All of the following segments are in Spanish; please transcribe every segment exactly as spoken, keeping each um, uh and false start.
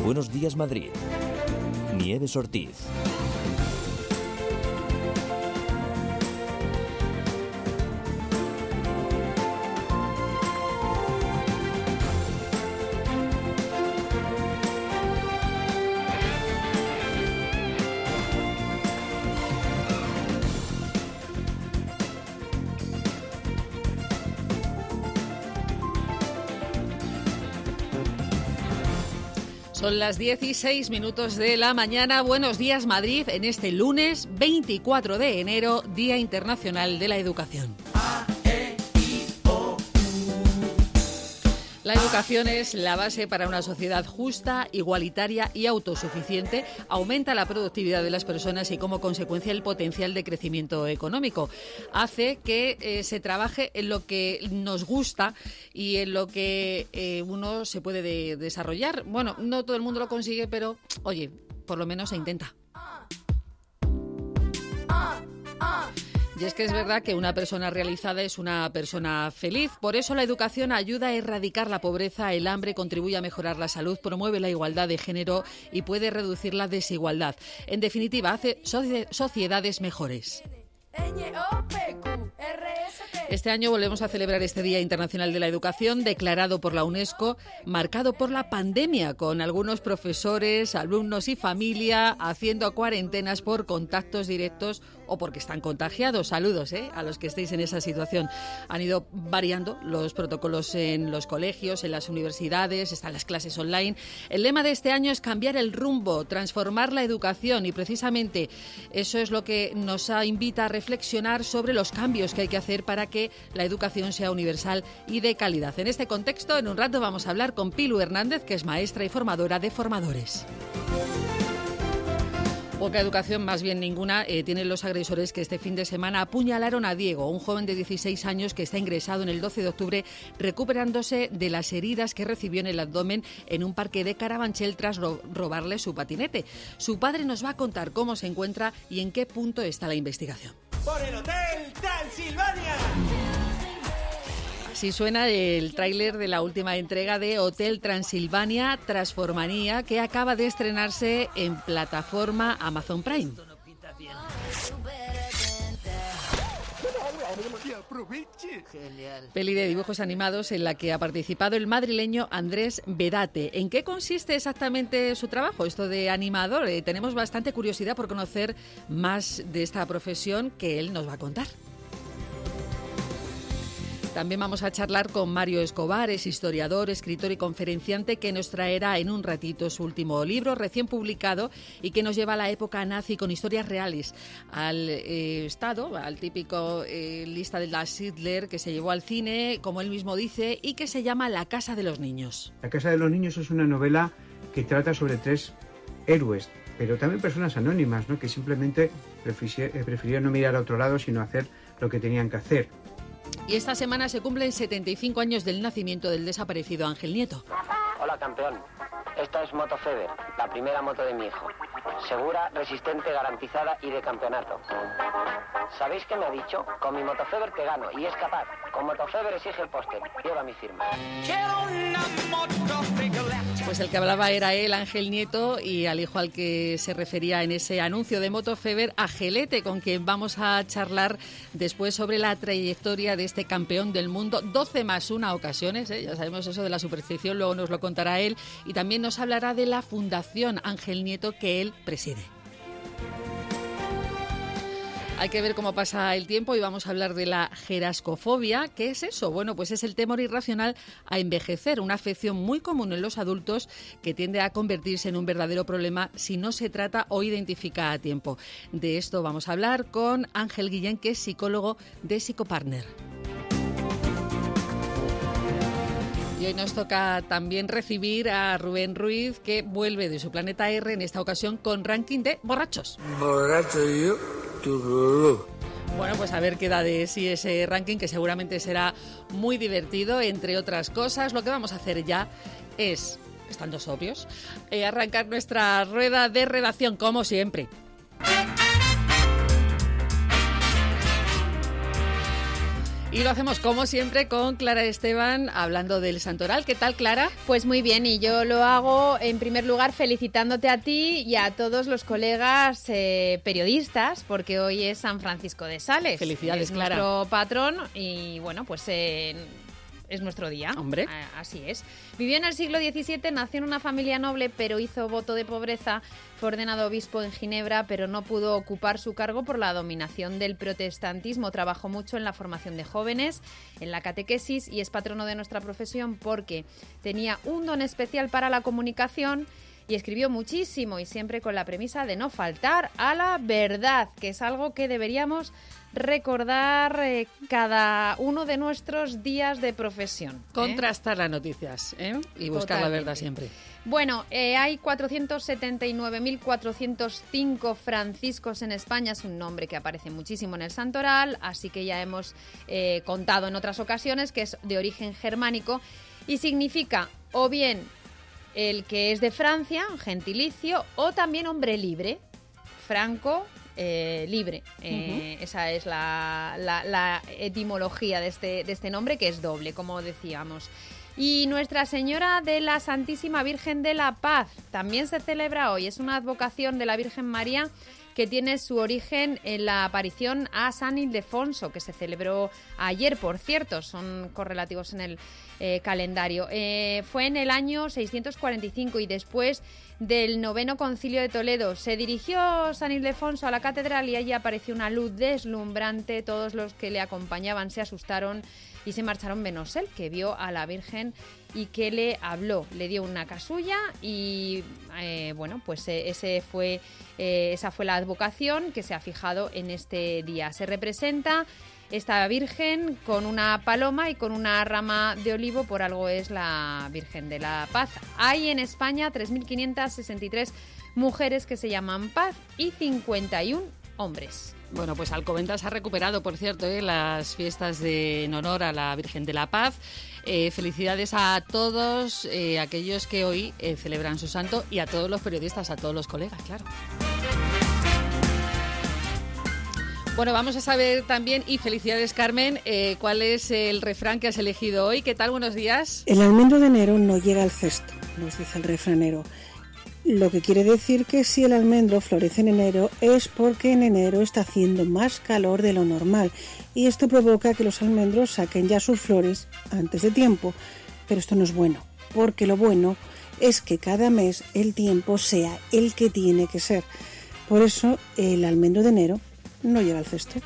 Buenos Días Madrid. Nieves Ortiz. Son las dieciséis minutos de la mañana. Buenos días, Madrid, en este lunes veinticuatro de enero, Día Internacional de la Educación. La educación es la base para una sociedad justa, igualitaria y autosuficiente. Aumenta la productividad de las personas y, como consecuencia, el potencial de crecimiento económico. Hace que eh, se trabaje en lo que nos gusta y en lo que eh, uno se puede de- desarrollar. Bueno, no todo el mundo lo consigue, pero, oye, por lo menos se intenta. Y es que es verdad que una persona realizada es una persona feliz. Por eso la educación ayuda a erradicar la pobreza, el hambre, contribuye a mejorar la salud, promueve la igualdad de género y puede reducir la desigualdad. En definitiva, hace soci- sociedades mejores. Este año volvemos a celebrar este Día Internacional de la Educación, declarado por la UNESCO, marcado por la pandemia, con algunos profesores, alumnos y familia haciendo cuarentenas por contactos directos o porque están contagiados. Saludos ¿eh? a los que estéis en esa situación. Han ido variando los protocolos en los colegios, en las universidades, están las clases online. El lema de este año es cambiar el rumbo, transformar la educación, y precisamente eso es lo que nos invita a reflexionar sobre los cambios que hay que hacer para que la educación sea universal y de calidad. En este contexto, en un rato vamos a hablar con Pilu Hernández, que es maestra y formadora de formadores. Poca educación, más bien ninguna, eh, tienen los agresores que este fin de semana apuñalaron a Diego, un joven de dieciséis años que está ingresado en el doce de octubre, recuperándose de las heridas que recibió en el abdomen en un parque de Carabanchel tras ro- robarle su patinete. Su padre nos va a contar cómo se encuentra y en qué punto está la investigación. ¡Por el Hotel Transilvania! Así suena el tráiler de la última entrega de Hotel Transilvania Transformanía, que acaba de estrenarse en plataforma Amazon Prime. Peli de dibujos animados en la que ha participado el madrileño Andrés Vedate. ¿En qué consiste exactamente su trabajo, esto de animador? Eh, tenemos bastante curiosidad por conocer más de esta profesión que él nos va a contar. También vamos a charlar con Mario Escobar, es historiador, escritor y conferenciante, que nos traerá en un ratito su último libro, recién publicado, y que nos lleva a la época nazi con historias reales, al eh, Estado, al típico eh, lista de la Hitler que se llevó al cine, como él mismo dice, y que se llama La Casa de los Niños. La Casa de los Niños es una novela que trata sobre tres héroes, pero también personas anónimas, ¿no?, que simplemente prefisie- preferían no mirar a otro lado, sino hacer lo que tenían que hacer. Y esta semana se cumplen setenta y cinco años del nacimiento del desaparecido Ángel Nieto. Hola, campeón. Esta es Moto Feber, la primera moto de mi hijo. Segura, resistente, garantizada y de campeonato. ¿Sabéis qué me ha dicho? Con mi Moto Feber te gano, y es capaz. Con Moto Feber exige el póster. Lleva mi firma. Pues el que hablaba era él, Ángel Nieto, y al hijo al que se refería en ese anuncio de Moto Feber, a Gelete, con quien vamos a charlar después sobre la trayectoria de este campeón del mundo. doce más una ocasiones, ¿eh? Ya sabemos eso de la superstición, luego nos lo contará él, y también nos hablará de la Fundación Ángel Nieto que él preside. Hay que ver cómo pasa el tiempo y vamos a hablar de la gerascofobia. ¿Qué es eso? Bueno, pues es el temor irracional a envejecer, una afección muy común en los adultos que tiende a convertirse en un verdadero problema si no se trata o identifica a tiempo. De esto vamos a hablar con Ángel Guillén, que es psicólogo de Psicopartner. Y hoy nos toca también recibir a Rubén Ruiz, que vuelve de su planeta R, en esta ocasión con ranking de borrachos. Borracho yo, tu. Bueno, pues a ver qué da de sí ese ranking, que seguramente será muy divertido, entre otras cosas. Lo que vamos a hacer ya es, estando sobrios, eh, arrancar nuestra rueda de redacción, como siempre. Y lo hacemos como siempre con Clara Esteban, hablando del santoral. ¿Qué tal, Clara? Pues muy bien, y yo lo hago en primer lugar felicitándote a ti y a todos los colegas eh, periodistas, porque hoy es San Francisco de Sales. Felicidades, es Clara. Nuestro patrón y bueno, pues eh, es nuestro día. Hombre. Así es. Vivió en el siglo diecisiete, nació en una familia noble, pero hizo voto de pobreza. Fue ordenado obispo en Ginebra, pero no pudo ocupar su cargo por la dominación del protestantismo. Trabajó mucho en la formación de jóvenes, en la catequesis, y es patrono de nuestra profesión porque tenía un don especial para la comunicación y escribió muchísimo, y siempre con la premisa de no faltar a la verdad, que es algo que deberíamos recordar eh, cada uno de nuestros días de profesión. ¿eh? Contrastar las noticias, ¿eh? Y buscar Totalmente. La verdad siempre. Bueno, eh, hay cuatrocientos setenta y nueve mil cuatrocientos cinco franciscos en España. Es un nombre que aparece muchísimo en el santoral, así que ya hemos eh, contado en otras ocasiones que es de origen germánico y significa o bien el que es de Francia, gentilicio, o también hombre libre, franco, eh, libre. Eh, uh-huh. Esa es la, la, la etimología de este, de este nombre, que es doble, como decíamos. Y Nuestra Señora de la Santísima Virgen de la Paz también se celebra hoy. Es una advocación de la Virgen María que tiene su origen en la aparición a San Ildefonso, que se celebró ayer, por cierto, son correlativos en el eh, calendario. Eh, fue en el año seiscientos cuarenta y cinco y después del noveno concilio de Toledo. Se dirigió San Ildefonso a la catedral y allí apareció una luz deslumbrante. Todos los que le acompañaban se asustaron y se marcharon menos él, que vio a la Virgen y que le habló, le dio una casulla y eh, bueno, pues eh, ese fue, eh, esa fue la advocación que se ha fijado en este día. Se representa esta Virgen con una paloma y con una rama de olivo, por algo es la Virgen de la Paz. Hay en España tres mil quinientas sesenta y tres mujeres que se llaman Paz y cincuenta y uno hombres. Bueno, pues Alcobendas ha recuperado, por cierto, ¿eh? las fiestas de, en honor a la Virgen de la Paz. Eh, felicidades a todos eh, aquellos que hoy eh, celebran su santo y a todos los periodistas, a todos los colegas, claro. Bueno, vamos a saber también, y felicidades, Carmen, eh, cuál es el refrán que has elegido hoy. ¿Qué tal? Buenos días. El almendro de enero no llega al cesto, nos dice el refranero. Lo que quiere decir que si el almendro florece en enero es porque en enero está haciendo más calor de lo normal y esto provoca que los almendros saquen ya sus flores antes de tiempo. Pero esto no es bueno, porque lo bueno es que cada mes el tiempo sea el que tiene que ser. Por eso el almendro de enero no llega al cesto.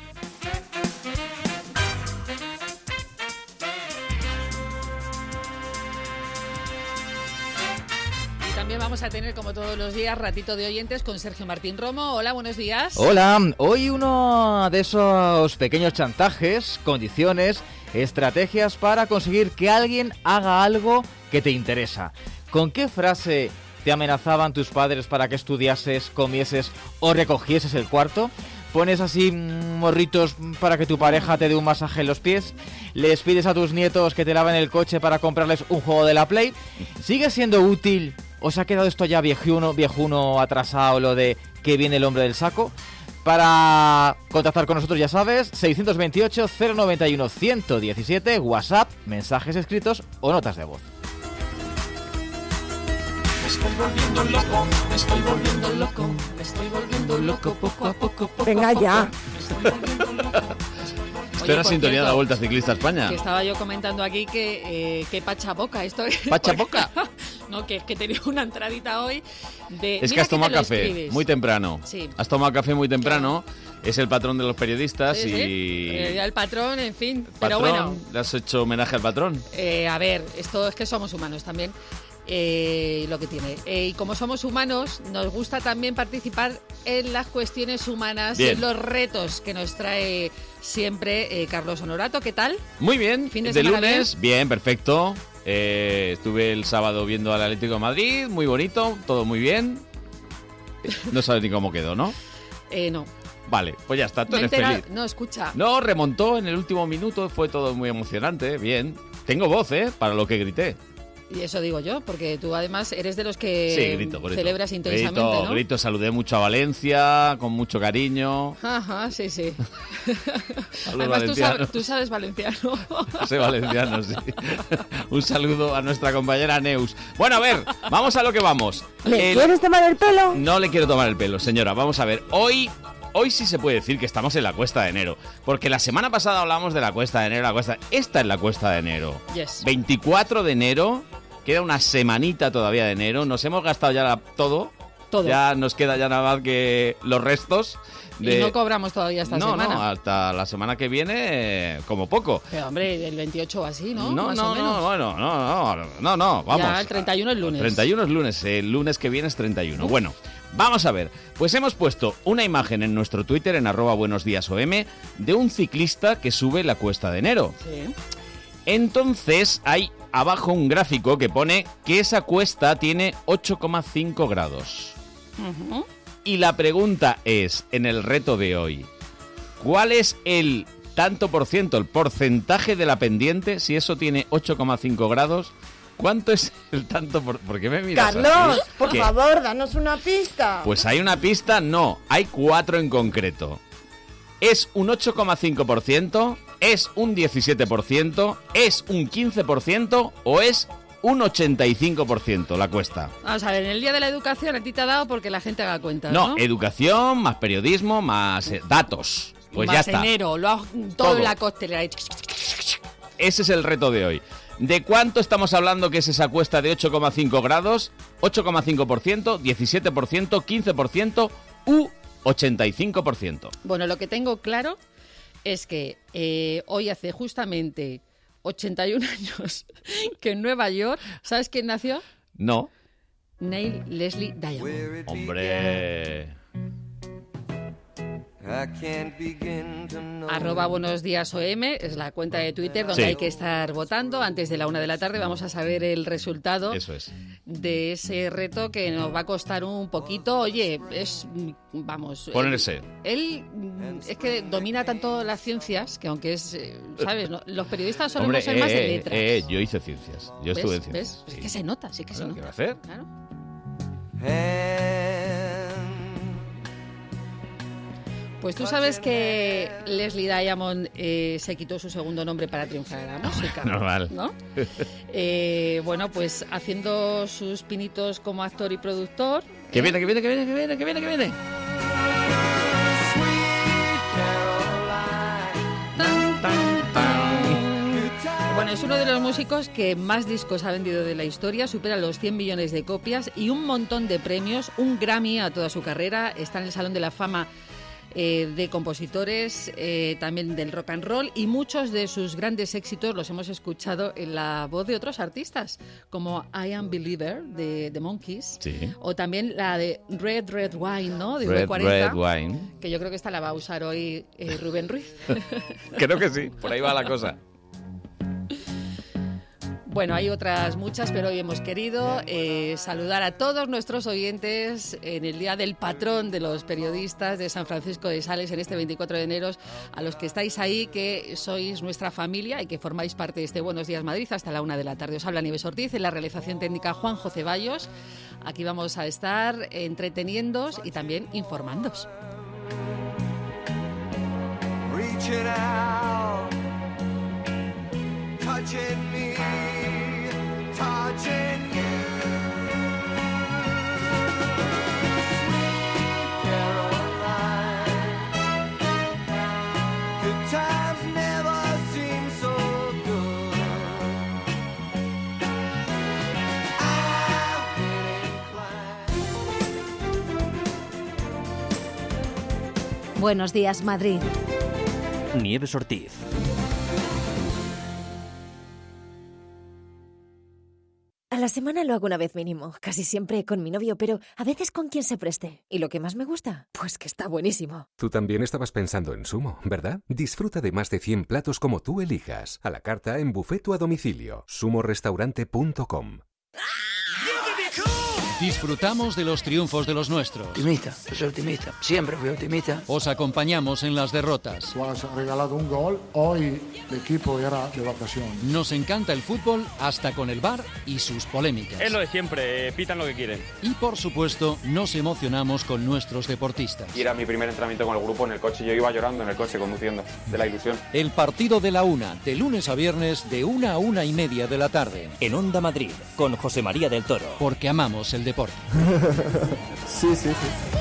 También vamos a tener, como todos los días, ratito de oyentes con Sergio Martín Romo. Hola, buenos días. Hola, hoy uno de esos pequeños chantajes, condiciones, estrategias para conseguir que alguien haga algo que te interesa. ¿Con qué frase te amenazaban tus padres para que estudiases, comieses o recogieses el cuarto? ¿Pones así morritos para que tu pareja te dé un masaje en los pies? ¿Les pides a tus nietos que te laven el coche para comprarles un juego de la Play? ¿Sigue siendo útil? ¿Os ha quedado esto ya viejuno, viejuno atrasado, lo de que viene el hombre del saco? Para contactar con nosotros, ya sabes, seiscientos veintiocho, cero noventa y uno, ciento diecisiete, WhatsApp, mensajes escritos o notas de voz. Me estoy volviendo loco, me estoy volviendo loco, me estoy volviendo loco poco a poco, poco Venga a poco. ya. Me estoy volviendo loco. Esto era sintonía de la Vuelta Ciclista España. Que estaba yo comentando aquí que, eh, que pachapoca esto. ¿Pachapoca? No, que, que tenía una entradita hoy de... Es que has tomado café muy temprano. Sí. Has tomado café muy temprano. Es el patrón de los periodistas sí, y... Sí. Eh, ya el patrón, en fin. ¿Patrón? Pero bueno. ¿Le has hecho homenaje al patrón? Eh, a ver, esto es que somos humanos también. Eh, lo que tiene. Eh, y como somos humanos, nos gusta también participar en las cuestiones humanas, bien, en los retos que nos trae siempre eh, Carlos Honorato. ¿Qué tal? Muy bien. ¿Fin de, de semana lunes, bien, bien perfecto. Eh, estuve el sábado viendo al Atlético de Madrid, muy bonito, todo muy bien. No sabes ni cómo quedó, ¿no? Eh, no. Vale, pues ya está, tú eres feliz. No, escucha. No, remontó en el último minuto, fue todo muy emocionante, bien. Tengo voz, ¿eh? Para lo que grité. Y eso digo yo, porque tú además eres de los que Sí, grito, grito. celebras intensamente, grito, ¿no? Grito, saludé mucho a Valencia, con mucho cariño. Ajá, sí, sí. Hablo Además, tú valenciano. sabes, tú sabes valenciano. Soy valenciano, sí. Un saludo a nuestra compañera Neus. Bueno, a ver, vamos a lo que vamos. ¿Le El- quieres tomar el pelo? No le quiero tomar el pelo, señora. Vamos a ver, hoy... Hoy sí se puede decir que estamos en la cuesta de enero, porque la semana pasada hablamos de la cuesta de enero, la cuesta... Esta es la cuesta de enero. Yes. veinticuatro de enero, queda una semanita todavía de enero, nos hemos gastado ya la- todo, Todo. ya nos queda ya nada más que los restos de... Y no cobramos todavía esta no, semana. no, hasta la semana que viene, eh, como poco. Pero hombre, el veintiocho o así, ¿no? No, Más no, o menos. no, bueno, no, no, no, no, vamos. Ya el treinta y uno es lunes. treinta y uno es lunes, el lunes que viene es treinta y uno. Bueno, vamos a ver, pues hemos puesto una imagen en nuestro Twitter, en arroba buenos días O M, de un ciclista que sube la cuesta de enero. Sí. Entonces hay abajo un gráfico que pone que esa cuesta tiene ocho coma cinco grados. Ujú. Y la pregunta es, en el reto de hoy, ¿cuál es el tanto por ciento, el porcentaje de la pendiente? Si eso tiene ocho coma cinco grados, ¿cuánto es el tanto por...? ¿Por qué me miras Carlos, así? por ¿Qué? favor, danos una pista. Pues hay una pista, no, hay cuatro en concreto. ¿Es un ocho coma cinco por ciento? ¿Es un diecisiete por ciento? ¿Es un quince por ciento? ¿O es un ochenta y cinco por ciento la cuesta? Vamos a ver, en el Día de la Educación a ti te ha dado porque la gente haga cuentas, No, ¿no? educación, más periodismo, más eh, datos. Pues Más ya está. enero, lo hago todo, Todo. en la costelera. Ese es el reto de hoy. ¿De cuánto estamos hablando que es esa cuesta de ocho coma cinco grados? ¿ocho coma cinco por ciento? ¿diecisiete por ciento? ¿quince por ciento? ¿U ochenta y cinco por ciento? Bueno, lo que tengo claro es que eh, hoy hace justamente ochenta y un años que en Nueva York, ¿sabes quién nació? No. Neil Leslie Diamond. Hombre... Arroba buenos días O M es la cuenta de Twitter donde Sí. hay que estar votando. Antes de la una de la tarde vamos a saber el resultado Eso es. de ese reto que nos va a costar un poquito. Oye, es, vamos... Ponerse. Él, él, es que domina tanto las ciencias que aunque es, eh, ¿sabes? No, los periodistas solemos Hombre, ser eh, más de eh, letras. eh, yo hice ciencias. Yo estuve en ¿Ves? ciencias. ¿Ves? Es que se nota, sí que se Claro, ¿qué nota. va a hacer? Claro. Pues tú sabes que Leslie Diamond eh, se quitó su segundo nombre para triunfar en la música. Normal. ¿No? Eh, bueno, pues haciendo sus pinitos como actor y productor. Que viene, que viene, que viene, que viene, que viene, que viene. Bueno, es uno de los músicos que más discos ha vendido de la historia, supera los cien millones de copias y un montón de premios, un Grammy a toda su carrera, está en el Salón de la Fama eh, de compositores, eh, también del rock and roll, y muchos de sus grandes éxitos los hemos escuchado en la voz de otros artistas, como I Am Believer de The Monkees, Sí. o también la de Red Red Wine, ¿no? De Red, V cuarenta, Red Wine. que yo creo que esta la va a usar hoy eh, Rubén Ruiz. Creo que sí, por ahí va la cosa. Bueno, hay otras muchas, pero hoy hemos querido eh, saludar a todos nuestros oyentes en el Día del Patrón de los Periodistas de San Francisco de Sales, en este veinticuatro de enero, a los que estáis ahí, que sois nuestra familia y que formáis parte de este Buenos Días Madrid hasta la una de la tarde. Os habla Nieves Ortiz, en la realización técnica Juanjo Ceballos. Aquí vamos a estar entreteniéndoos y también informándoos. Reaching out, touching me, touching you. Sweet Caroline, good times never seem so good. I've been inclined. Buenos días, Madrid. Nieves Ortiz. A la semana lo hago una vez mínimo, casi siempre con mi novio, pero a veces con quien se preste. ¿Y lo que más me gusta? Pues que está buenísimo. Tú también estabas pensando en Sumo, ¿verdad? Disfruta de más de cien platos como tú elijas, a la carta, en buffet o a domicilio. sumo restaurante punto com. Disfrutamos de los triunfos de los nuestros. Optimista, soy optimista. Siempre fui optimista. Os acompañamos en las derrotas. Tú has regalado un gol, hoy el equipo era de vacaciones. Nos encanta el fútbol hasta con el V A R y sus polémicas. Es lo de siempre, eh, pitan lo que quieren. Y por supuesto, nos emocionamos con nuestros deportistas. Y era mi primer entrenamiento con el grupo en el coche. Yo iba llorando en el coche conduciendo, de la ilusión. El partido de la una, de lunes a viernes, de una a una y media de la tarde. En Onda Madrid, con José María del Toro. Porque amamos el deporte. Sí, sí, sí.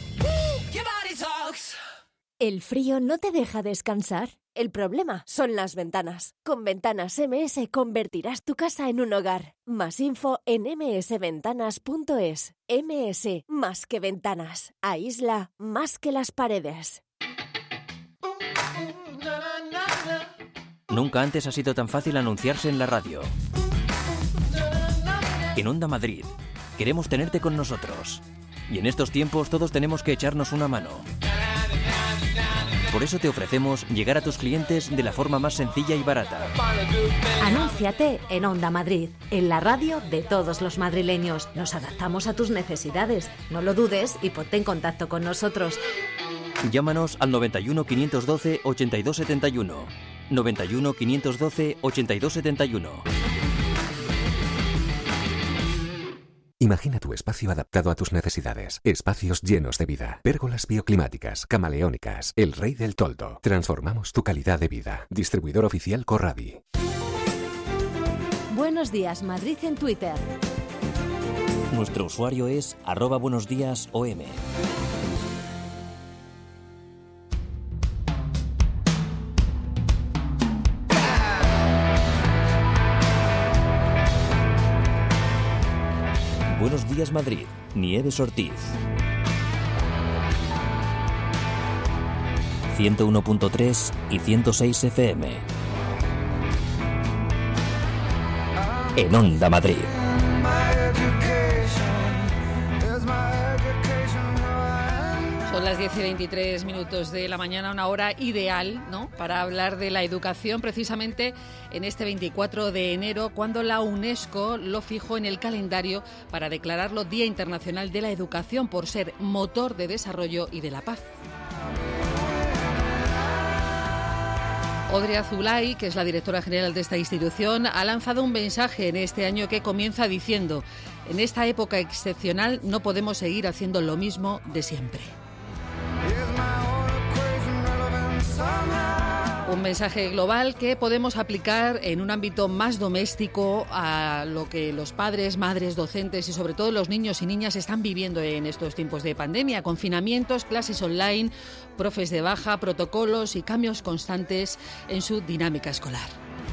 ¿El frío no te deja descansar? El problema son las ventanas. Con Ventanas M S convertirás tu casa en un hogar. Más info en eme ese ventanas punto es. M S, más que ventanas. Aísla más que las paredes. Nunca antes ha sido tan fácil anunciarse en la radio. En Onda Madrid, queremos tenerte con nosotros. Y en estos tiempos todos tenemos que echarnos una mano. Por eso te ofrecemos llegar a tus clientes de la forma más sencilla y barata. Anúnciate en Onda Madrid, en la radio de todos los madrileños. Nos adaptamos a tus necesidades. No lo dudes y ponte en contacto con nosotros. Llámanos al noventa y uno, quinientos doce, ochenta y dos setenta y uno. noventa y uno, quinientos doce, ochenta y dos setenta y uno. Imagina tu espacio adaptado a tus necesidades. Espacios llenos de vida. Pérgolas bioclimáticas, camaleónicas. El rey del toldo. Transformamos tu calidad de vida. Distribuidor oficial Corradi. Buenos días, Madrid en Twitter. Nuestro usuario es arroba buenos días O M. Buenos días Madrid, Nieves Ortiz. ciento uno punto tres y ciento seis F M. En Onda Madrid. Son las diez y veintitrés minutos de la mañana, una hora ideal, ¿no?, para hablar de la educación, precisamente en este veinticuatro de enero, cuando la UNESCO lo fijó en el calendario para declararlo Día Internacional de la Educación por ser motor de desarrollo y de la paz. Audrey Azoulay, que es la directora general de esta institución, ha lanzado un mensaje en este año que comienza diciendo: en esta época excepcional no podemos seguir haciendo lo mismo de siempre. Un mensaje global que podemos aplicar en un ámbito más doméstico a lo que los padres, madres, docentes y sobre todo los niños y niñas están viviendo en estos tiempos de pandemia. Confinamientos, clases online, profes de baja, protocolos y cambios constantes en su dinámica escolar.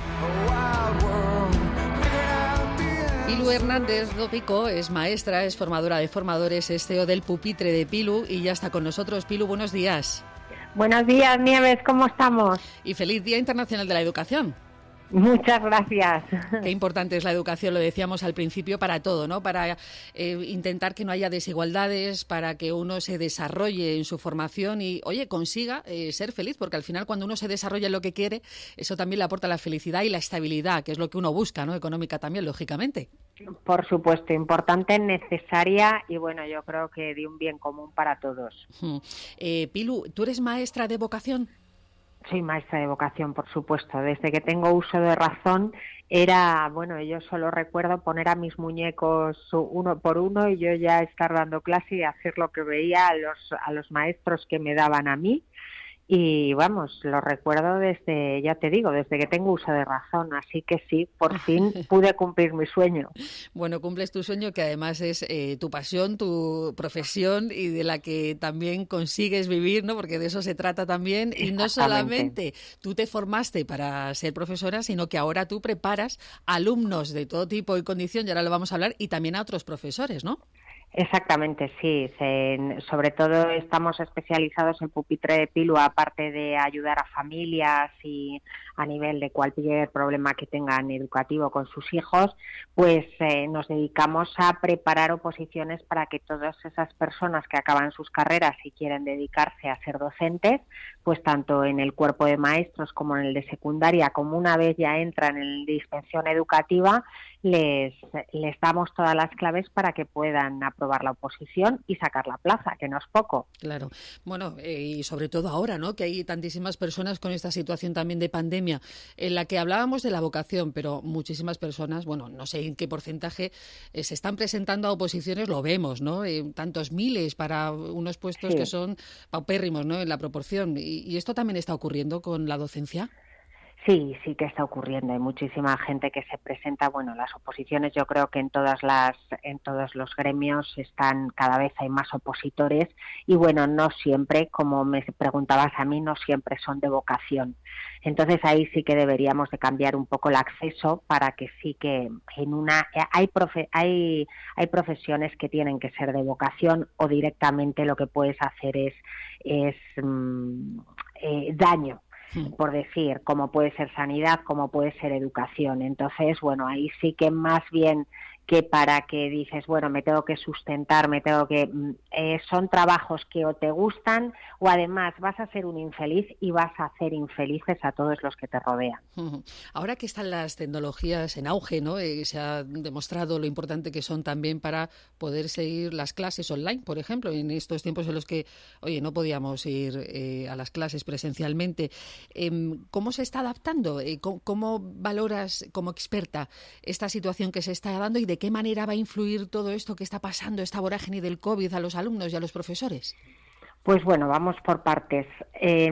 Pilu Hernández Dopico es maestra, es formadora de formadores, es C E O del Pupitre de Pilu y ya está con nosotros. Pilu, buenos días. Buenos días, Nieves, ¿cómo estamos? Y feliz Día Internacional de la Educación. Muchas gracias. Qué importante es la educación, lo decíamos al principio, para todo, ¿no? Para eh, intentar que no haya desigualdades, para que uno se desarrolle en su formación y, oye, consiga eh, ser feliz, porque al final cuando uno se desarrolla en lo que quiere, eso también le aporta la felicidad y la estabilidad, que es lo que uno busca, ¿no? Económica también, lógicamente. Por supuesto, importante, necesaria y, bueno, yo creo que de un bien común para todos. Hmm. Eh, Pilu, ¿tú eres maestra de vocación? Soy maestra de vocación, por supuesto. Desde que tengo uso de razón era, bueno, yo solo recuerdo poner a mis muñecos uno por uno y yo ya estar dando clase y hacer lo que veía a los, a los maestros que me daban a mí. Y vamos, lo recuerdo desde, ya te digo, desde que tengo uso de razón, así que sí, por fin pude cumplir mi sueño. Bueno, cumples tu sueño, que además es eh, tu pasión, tu profesión y de la que también consigues vivir, ¿no? Porque de eso se trata también. Y no solamente tú te formaste para ser profesora, sino que ahora tú preparas alumnos de todo tipo y condición, y ahora lo vamos a hablar, y también a otros profesores, ¿no? Exactamente, sí. Se, sobre todo estamos especializados en Pupitre de Pilu, aparte de ayudar a familias y a nivel de cualquier problema que tengan educativo con sus hijos, pues eh, nos dedicamos a preparar oposiciones para que todas esas personas que acaban sus carreras y quieren dedicarse a ser docentes, pues tanto en el cuerpo de maestros como en el de secundaria, como una vez ya entran en la dispensación educativa, les, les damos todas las claves para que puedan aprobar la oposición y sacar la plaza, que no es poco. Claro. Bueno, eh, y sobre todo ahora, ¿no?, que hay tantísimas personas con esta situación también de pandemia, en la que hablábamos de la vocación, pero muchísimas personas, bueno, no sé en qué porcentaje, eh, se están presentando a oposiciones, lo vemos, ¿no?, eh, tantos miles para unos puestos Sí. que son paupérrimos, ¿no?, en la proporción. ¿Y, y esto también está ocurriendo con la docencia? Sí, sí que está ocurriendo. Hay muchísima gente que se presenta. Bueno, las oposiciones, yo creo que en todas las, en todos los gremios están, cada vez hay más opositores y bueno, no siempre, como me preguntabas a mí, no siempre son de vocación. Entonces ahí sí que deberíamos de cambiar un poco el acceso para que sí que en una hay profe, hay hay profesiones que tienen que ser de vocación o directamente lo que puedes hacer es es mm, eh, daño. Por decir, como puede ser sanidad, como puede ser educación. Entonces, bueno, ahí sí que más bien que para que dices, bueno, me tengo que sustentar, me tengo que... Eh, son trabajos que o te gustan o además vas a ser un infeliz y vas a hacer infelices a todos los que te rodean. Ahora que están las tecnologías en auge, ¿no?, eh, se ha demostrado lo importante que son también para poder seguir las clases online, por ejemplo, en estos tiempos en los que, oye, no podíamos ir eh, a las clases presencialmente. Eh, ¿Cómo se está adaptando? Eh, ¿cómo, ¿Cómo valoras como experta esta situación que se está dando y de qué manera va a influir todo esto que está pasando, esta vorágine del COVID, a los alumnos y a los profesores? Pues bueno, vamos por partes. Eh,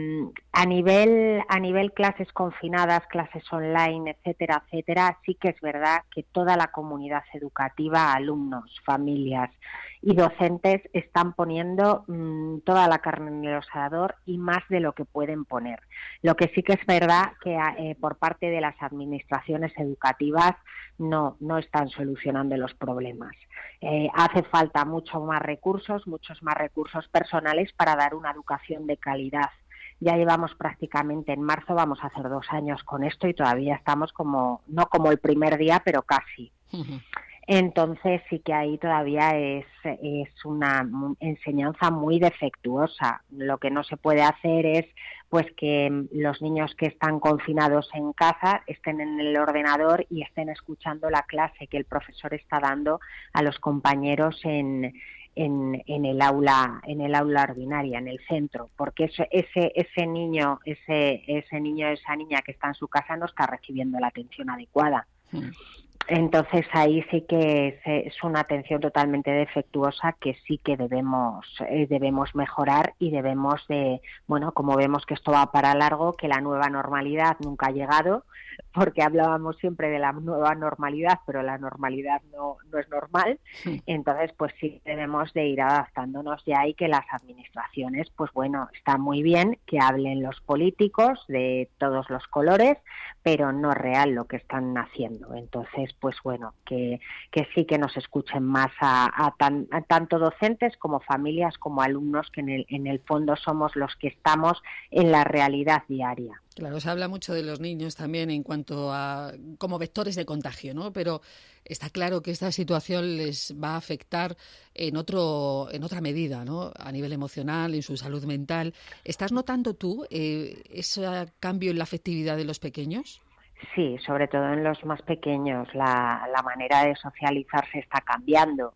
a nivel a nivel clases confinadas, clases online, etcétera, etcétera, sí que es verdad que toda la comunidad educativa, alumnos, familias y docentes están poniendo mmm, toda la carne en el asador y más de lo que pueden poner. Lo que sí que es verdad que eh, por parte de las administraciones educativas no, no están solucionando los problemas. Eh, hace falta mucho más recursos, muchos más recursos personales para dar una educación de calidad. Ya llevamos prácticamente en marzo, vamos a hacer dos años con esto y todavía estamos como, no como el primer día, pero casi. Uh-huh. Entonces sí que ahí todavía es, es una enseñanza muy defectuosa. Lo que no se puede hacer es pues que los niños que están confinados en casa estén en el ordenador y estén escuchando la clase que el profesor está dando a los compañeros en, en, en el aula, en el aula ordinaria, en el centro, porque eso, ese, ese niño, ese, ese niño, esa niña que está en su casa no está recibiendo la atención adecuada. Mm. Entonces ahí sí que es una atención totalmente defectuosa que sí que debemos eh, debemos mejorar y debemos de, bueno, como vemos que esto va para largo, que la nueva normalidad nunca ha llegado, porque hablábamos siempre de la nueva normalidad, pero la normalidad no, no es normal. Sí. Entonces pues sí debemos de ir adaptándonos ya y que las administraciones, pues bueno, está muy bien que hablen los políticos de todos los colores, pero no es real lo que están haciendo. Entonces pues bueno, que, que sí que nos escuchen más a, a, tan, a tanto docentes como familias como alumnos, que en el, en el fondo somos los que estamos en la realidad diaria. Claro, se habla mucho de los niños también en cuanto a como vectores de contagio, ¿no? Pero está claro que esta situación les va a afectar en otro, en otra medida, ¿no? A nivel emocional, en su salud mental. ¿Estás notando tú eh, ese cambio en la afectividad de los pequeños? Sí, sobre todo en los más pequeños. La, la manera de socializarse está cambiando.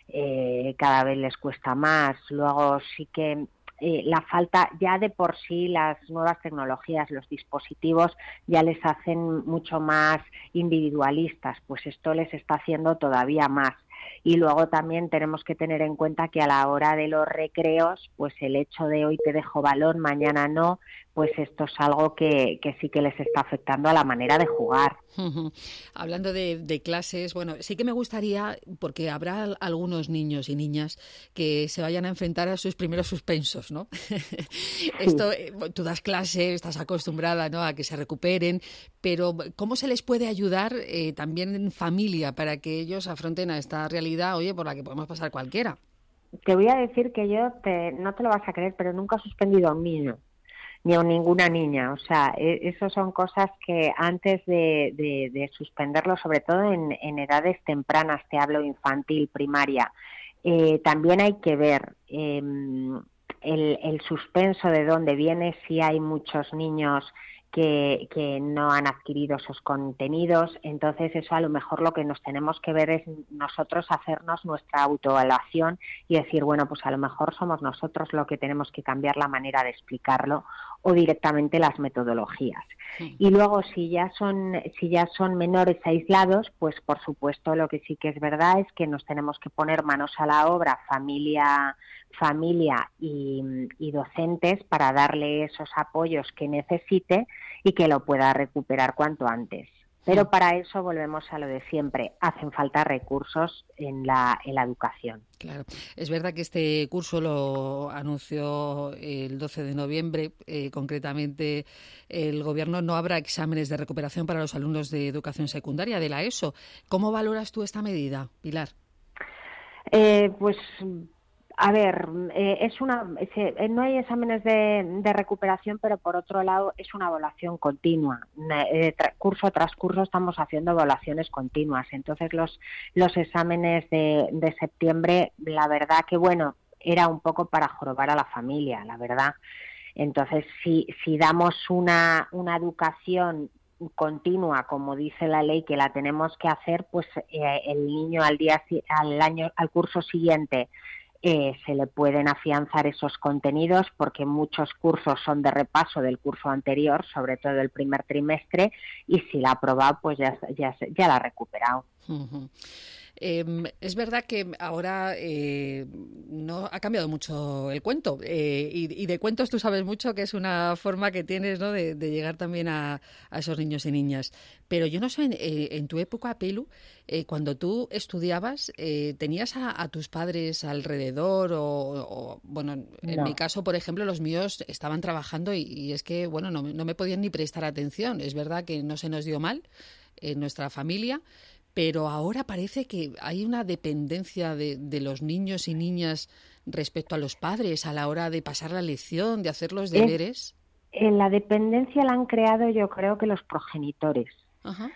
Eh, cada vez les cuesta más. Luego sí que eh, la falta, ya de por sí las nuevas tecnologías, los dispositivos ya les hacen mucho más individualistas, pues esto les está haciendo todavía más. Y luego también tenemos que tener en cuenta que a la hora de los recreos, pues el hecho de hoy te dejo balón, mañana no, pues esto es algo que, que sí que les está afectando a la manera de jugar. Uh-huh. Hablando de, de clases, bueno, sí que me gustaría, porque habrá algunos niños y niñas que se vayan a enfrentar a sus primeros suspensos, ¿no? Sí. Esto, tú das clase, estás acostumbrada, ¿no?, a que se recuperen, pero ¿cómo se les puede ayudar eh, también en familia para que ellos afronten a esta realidad, oye, por la que podemos pasar cualquiera? Te voy a decir que yo, te, no te lo vas a creer, pero nunca he suspendido a un niño, ni a ninguna niña. O sea, eso son cosas que antes de, de, de suspenderlo, sobre todo en, en edades tempranas, te hablo infantil, primaria, eh, también hay que ver eh, el, el suspenso de dónde viene, si hay muchos niños que, que no han adquirido esos contenidos. Entonces eso a lo mejor lo que nos tenemos que ver es nosotros hacernos nuestra autoevaluación y decir, bueno, pues a lo mejor somos nosotros lo que tenemos que cambiar la manera de explicarlo o directamente las metodologías. Sí. Y luego si ya son si ya son menores aislados, pues por supuesto lo que sí que es verdad es que nos tenemos que poner manos a la obra, familia familia y, y docentes, para darle esos apoyos que necesite y que lo pueda recuperar cuanto antes. Pero para eso volvemos a lo de siempre, hacen falta recursos en la, en la educación. Claro, es verdad que este curso lo anunció el doce de noviembre, eh, concretamente el Gobierno no habrá exámenes de recuperación para los alumnos de educación secundaria de la ESO. ¿Cómo valoras tú esta medida, Pilar? Eh, pues... A ver, eh, es una, eh, no hay exámenes de, de recuperación, pero por otro lado es una evaluación continua. Eh, tra, curso tras curso estamos haciendo evaluaciones continuas. Entonces los, los exámenes de, de septiembre, la verdad que bueno, era un poco para jorobar a la familia, la verdad. Entonces si, si damos una, una educación continua, como dice la ley que la tenemos que hacer, pues eh, el niño al día, al año, al curso siguiente, Eh, se le pueden afianzar esos contenidos, porque muchos cursos son de repaso del curso anterior, sobre todo el primer trimestre, y si la ha aprobado, pues ya, ya, ya la ha recuperado. Uh-huh. Eh, es verdad que ahora eh, no ha cambiado mucho el cuento, eh, y, y de cuentos tú sabes mucho, que es una forma que tienes, ¿no?, de, de llegar también a, a esos niños y niñas. Pero yo no sé, en, eh, en tu época, Pilu, eh, cuando tú estudiabas, eh, ¿tenías a, a tus padres alrededor? O, o bueno, en No. mi caso, por ejemplo, los míos estaban trabajando y, y es que, bueno, no, no me podían ni prestar atención. Es verdad que no se nos dio mal en nuestra familia, pero ahora parece que hay una dependencia de, de los niños y niñas respecto a los padres a la hora de pasar la lección, de hacer los deberes. En la dependencia la han creado, yo creo, que los progenitores. Ajá.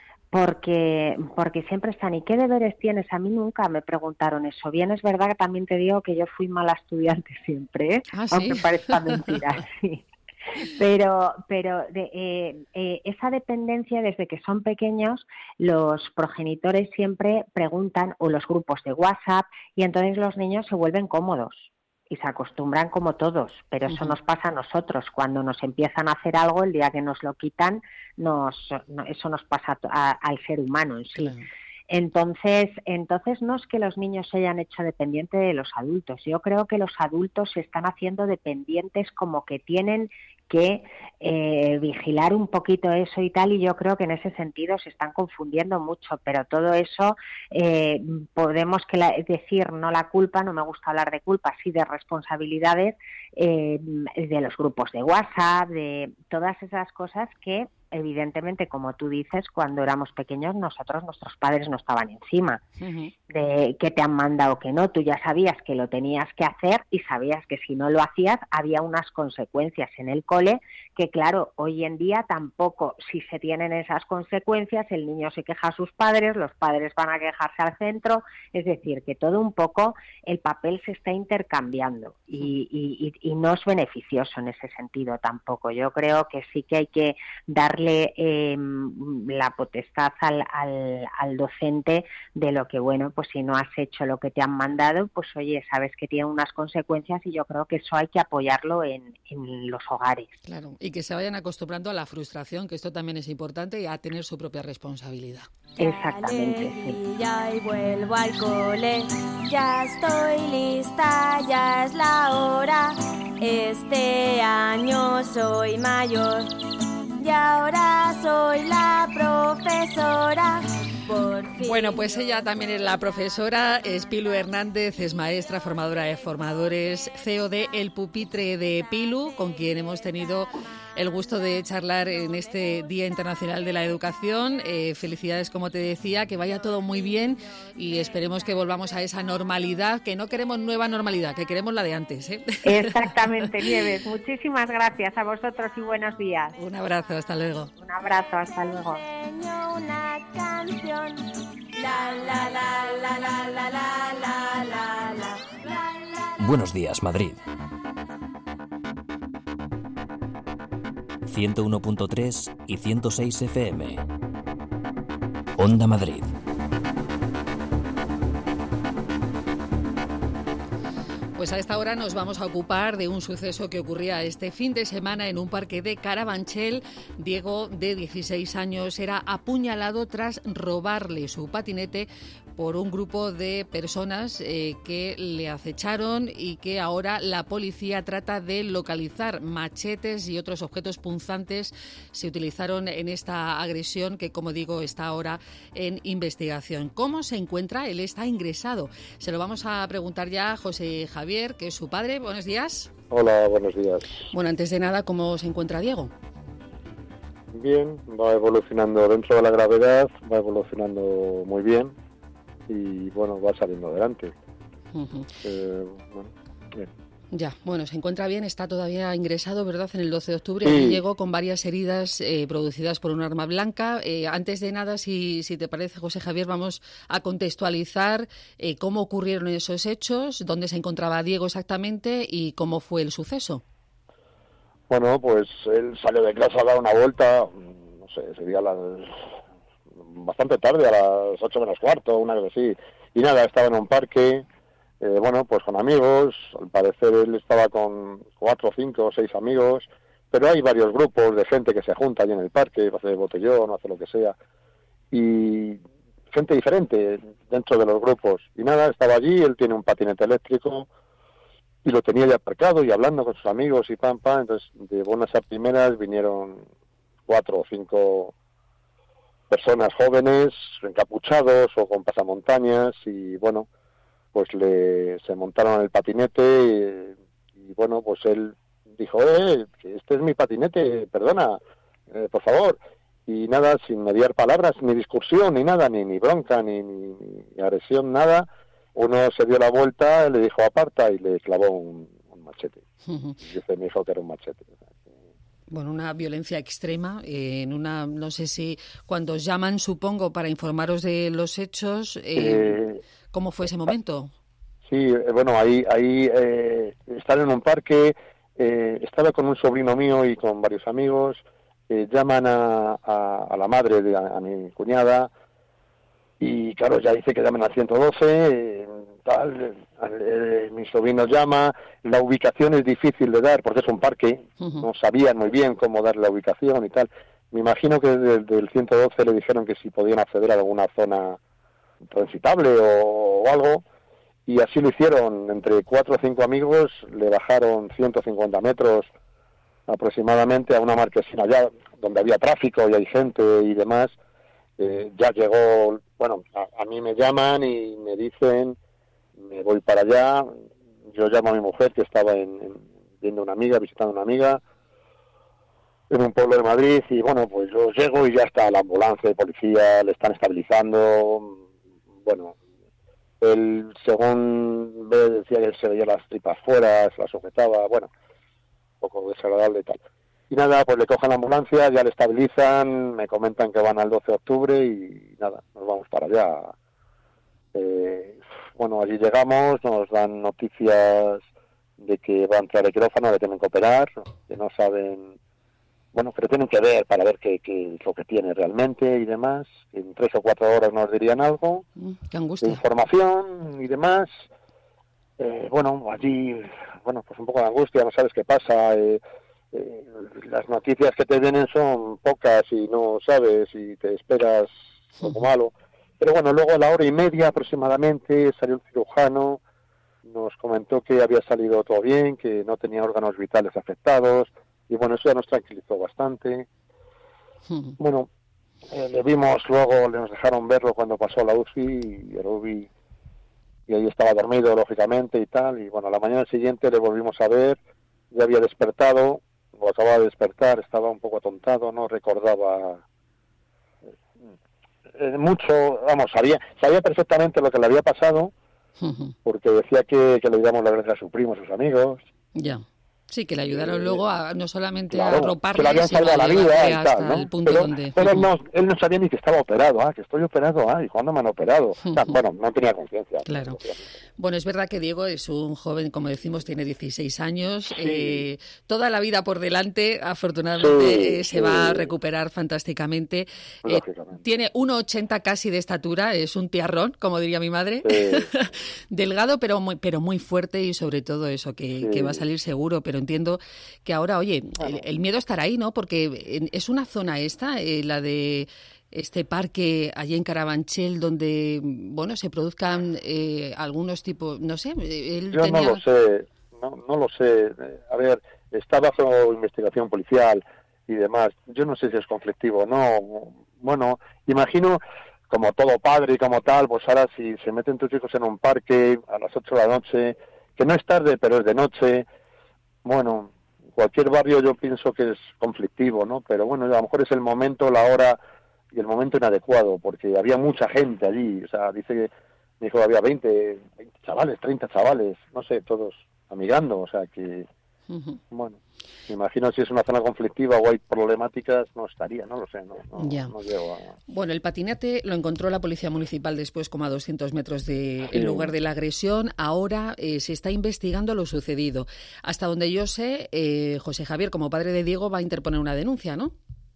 Porque porque siempre están, ¿y qué deberes tienes? A mí nunca me preguntaron eso. Bien, es verdad que también te digo que yo fui mala estudiante siempre, ¿eh? ¿Ah, sí? Aunque parezca mentira, sí. Pero, pero de, eh, eh, esa dependencia, desde que son pequeños, los progenitores siempre preguntan, o los grupos de WhatsApp, y entonces los niños se vuelven cómodos y se acostumbran como todos, pero eso uh-huh. nos pasa a nosotros. Cuando nos empiezan a hacer algo, el día que nos lo quitan, nos, no, eso nos pasa a, a, al ser humano en sí. Claro. Entonces, entonces no es que los niños se hayan hecho dependientes de los adultos. Yo creo que los adultos se están haciendo dependientes, como que tienen que eh, vigilar un poquito eso y tal, y yo creo que en ese sentido se están confundiendo mucho, pero todo eso eh, podemos que la, decir no la culpa, no me gusta hablar de culpa, sí de responsabilidades eh, de los grupos de WhatsApp, de todas esas cosas que evidentemente, como tú dices, cuando éramos pequeños nosotros, nuestros padres no estaban encima uh-huh. de que te han mandado que no, tú ya sabías que lo tenías que hacer y sabías que si no lo hacías había unas consecuencias en el cole, que claro, hoy en día tampoco, si se tienen esas consecuencias, el niño se queja a sus padres, los padres van a quejarse al centro, es decir, que todo un poco el papel se está intercambiando y, y, y no es beneficioso en ese sentido tampoco. Yo creo que sí que hay que dar Eh, la potestad al, al, al docente de lo que, bueno, pues si no has hecho lo que te han mandado, pues oye, sabes que tiene unas consecuencias, y yo creo que eso hay que apoyarlo en, en los hogares. Claro, y que se vayan acostumbrando a la frustración, que esto también es importante, y a tener su propia responsabilidad. Exactamente, sí. Ya y vuelvo al cole, ya estoy lista, ya es la hora, este año soy mayor. Y ahora soy la profesora. Por fin. Bueno, pues ella también es la profesora, es Pilu Hernández, es maestra, formadora de formadores, C E O de El Pupitre de Pilu, con quien hemos tenido el gusto de charlar en este Día Internacional de la Educación. Eh, felicidades, como te decía, que vaya todo muy bien y esperemos que volvamos a esa normalidad, que no queremos nueva normalidad, que queremos la de antes, ¿eh? Exactamente, Nieves. Muchísimas gracias a vosotros y buenos días. Un abrazo, hasta luego. Un abrazo, hasta luego. Una canción. La, la, la, la, la, la, la, la, la, la. Buenos días, Madrid. ciento uno punto tres y ciento seis F M. Onda Madrid. Pues a esta hora nos vamos a ocupar de un suceso que ocurría este fin de semana en un parque de Carabanchel. Diego, de dieciséis años, era apuñalado tras robarle su patinete por un grupo de personas eh, que le acecharon y que ahora la policía trata de localizar. Machetes y otros objetos punzantes se utilizaron en esta agresión que, como digo, está ahora en investigación. ¿Cómo se encuentra? Él está ingresado. Se lo vamos a preguntar ya a José Javier, que es su padre. Buenos días. Hola, buenos días. Bueno, antes de nada, ¿cómo se encuentra Diego? Bien, va evolucionando dentro de la gravedad, va evolucionando muy bien y, bueno, va saliendo adelante. Uh-huh. Eh, bueno, bien. Ya, bueno, se encuentra bien, está todavía ingresado, ¿verdad?, en el doce de octubre. Sí. Aquí llegó con varias heridas eh, producidas por un arma blanca. Eh, antes de nada, si, si te parece, José Javier, vamos a contextualizar eh, cómo ocurrieron esos hechos, dónde se encontraba Diego exactamente y cómo fue el suceso. Bueno, pues él salió de clase a dar una vuelta, no sé, sería a las... bastante tarde, a las ocho menos cuarto, una cosa así. Y nada, estaba en un parque... Eh, bueno, pues con amigos, al parecer él estaba con cuatro, cinco, seis amigos, pero hay varios grupos de gente que se junta allí en el parque, hace botellón, hace lo que sea, y gente diferente dentro de los grupos. Y nada, estaba allí, él tiene un patinete eléctrico, y lo tenía ya aparcado y hablando con sus amigos y pam, pam, entonces de buenas a primeras vinieron cuatro o cinco personas jóvenes, encapuchados o con pasamontañas, y bueno, pues le se montaron en el patinete y, y bueno, pues él dijo, eh, que este es mi patinete, perdona, eh, por favor. Y nada, sin mediar palabras, ni discusión, ni nada, ni, ni bronca, ni, ni, ni agresión, nada. Uno se dio la vuelta, le dijo aparta y le clavó un, un machete. Uh-huh. Dice mi hijo que era un machete. Bueno, una violencia extrema, eh, en una, no sé si cuando os llaman, supongo, para informaros de los hechos, eh, eh, ¿cómo fue ese momento? Sí, eh, bueno, ahí, ahí eh, están en un parque, eh, estaba con un sobrino mío y con varios amigos, eh, llaman a, a, a la madre de a, a mi cuñada y claro, ya dice que llamen al ciento doce, eh, tal, eh, mi sobrino llama, la ubicación es difícil de dar porque es un parque, uh-huh. No sabían muy bien cómo dar la ubicación y tal. Me imagino que desde el ciento doce le dijeron que si podían acceder a alguna zona transitable o, o algo, y así lo hicieron. Entre cuatro o cinco amigos le bajaron ciento cincuenta metros aproximadamente a una marquesina allá donde había tráfico y hay gente y demás. Eh, ya llegó, bueno, a, a mí me llaman y me dicen, me voy para allá, yo llamo a mi mujer que estaba en, en, viendo una amiga, visitando una amiga en un pueblo de Madrid, y bueno, pues yo llego y ya está la ambulancia de policía, le están estabilizando. Bueno, él, según ve, decía que se veía las tripas fuera, se las sujetaba, bueno, un poco desagradable y tal. Y nada, pues le cogen la ambulancia, ya le estabilizan, me comentan que van al doce de octubre y nada, nos vamos para allá. Eh, bueno, allí llegamos, nos dan noticias de que va a entrar el quirófano, le tienen que operar, que no saben, bueno, que le tienen que ver para ver qué, qué es lo que tiene realmente y demás. En tres o cuatro horas nos dirían algo, mm, qué angustia. De información y demás. Eh, bueno, allí, bueno, pues un poco de angustia, no sabes qué pasa. Eh, eh, las noticias que te vienen son pocas y no sabes y te esperas algo malo. Pero bueno, luego a la hora y media aproximadamente salió el cirujano, nos comentó que había salido todo bien, que no tenía órganos vitales afectados, y bueno, eso ya nos tranquilizó bastante. Uh-huh. Bueno, eh, le vimos luego, le nos dejaron verlo cuando pasó a la U C I, y el U C I, y ahí estaba dormido, lógicamente, y tal, y bueno, a la mañana siguiente le volvimos a ver, ya había despertado, o acababa de despertar, estaba un poco atontado, no recordaba eh, mucho, vamos, sabía, sabía perfectamente lo que le había pasado, uh-huh. porque decía que, que le íbamos la gracia a su primo, a sus amigos. Ya. Sí, que le ayudaron eh, luego a no solamente claro, a arroparle, que le habían salvado la vida y hasta tal, ¿no? el punto pero, donde... pero él, no, él no sabía ni que estaba operado, ah, que estoy operado, ah, y cuándo me han operado. O sea, bueno, no tenía conciencia. Claro. Bueno, es verdad que Diego es un joven, como decimos, tiene dieciséis años, sí. eh, toda la vida por delante, afortunadamente sí, eh, se sí. va a recuperar fantásticamente. Eh, tiene uno ochenta casi de estatura, es un tiarrón, como diría mi madre, sí. delgado pero muy, pero muy fuerte y sobre todo eso, que, sí. que va a salir seguro, pero entiendo que ahora, oye, bueno. el, el miedo estará ahí, ¿no? Porque es una zona esta, eh, la de este parque allí en Carabanchel, donde, bueno, se produzcan eh, algunos tipos, no sé, él Yo tenía... no lo sé, no, no lo sé. A ver, está bajo investigación policial y demás. Yo no sé si es conflictivo o no. Bueno, imagino, como todo padre y como tal, pues ahora si se meten tus hijos en un parque a las ocho de la noche, que no es tarde, pero es de noche, bueno... Cualquier barrio yo pienso que es conflictivo, ¿no? Pero bueno, a lo mejor es el momento, la hora y el momento inadecuado, porque había mucha gente allí. O sea, dice que me dijo había veinte, veinte chavales, treinta chavales, no sé, todos amigando. O sea que, uh-huh. bueno, me imagino si es una zona conflictiva o hay problemáticas, no estaría, no lo sé, no, no, ya. no llego a... Bueno, el patinete lo encontró la Policía Municipal después como a doscientos metros del de, sí. lugar de la agresión. Ahora eh, se está investigando lo sucedido. Hasta donde yo sé, eh, José Javier, como padre de Diego, va a interponer una denuncia, ¿no?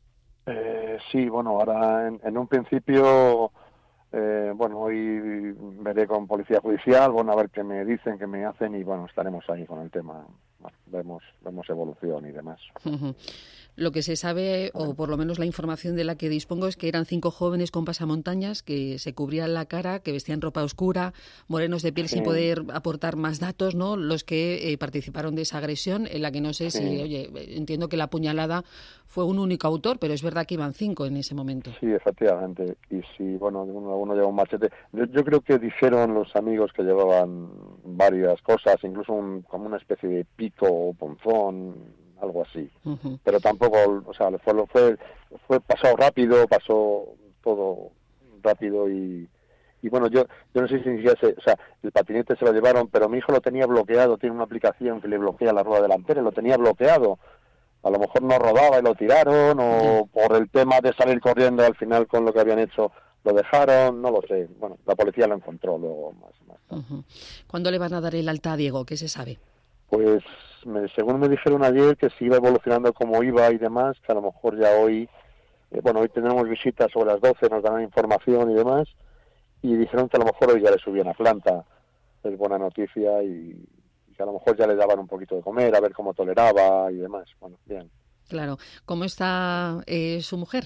Eh, sí, bueno, ahora en, en un principio... Eh, bueno, hoy veré con Policía Judicial, bueno, a ver qué me dicen, qué me hacen y bueno, estaremos ahí con el tema. Bueno, vemos, vemos evolución y demás. Uh-huh. Lo que se sabe, o por lo menos la información de la que dispongo, es que eran cinco jóvenes con pasamontañas que se cubrían la cara, que vestían ropa oscura, morenos de piel, sí. sin poder aportar más datos, ¿no? Los que eh, participaron de esa agresión, en la que no sé sí. si, oye, entiendo que la puñalada fue un único autor, pero es verdad que iban cinco en ese momento. Sí, efectivamente. Y si, bueno, uno, uno lleva un machete. Yo, yo creo que dijeron los amigos que llevaban varias cosas, incluso un, como una especie de pico o ponzón, algo así. Uh-huh. Pero tampoco, o sea, fue, fue, fue pasado rápido, pasó todo rápido y, y bueno, yo yo no sé si siquiera se, o sea, el patinete se lo llevaron, pero mi hijo lo tenía bloqueado, tiene una aplicación que le bloquea la rueda delantera, y lo tenía bloqueado. A lo mejor no rodaba y lo tiraron, o uh-huh. por el tema de salir corriendo al final con lo que habían hecho lo dejaron, no lo sé. Bueno, la policía lo encontró luego más, más tarde. Uh-huh. ¿Cuándo le van a dar el alta a Diego? ¿Qué se sabe? Pues me, según me dijeron ayer que si iba evolucionando como iba y demás, que a lo mejor ya hoy, eh, bueno, hoy tendremos visitas sobre las doce, nos darán información y demás, y dijeron que a lo mejor hoy ya le subían a planta, es buena noticia, y, y que a lo mejor ya le daban un poquito de comer, a ver cómo toleraba y demás, bueno, bien. Claro, ¿cómo está eh, su mujer?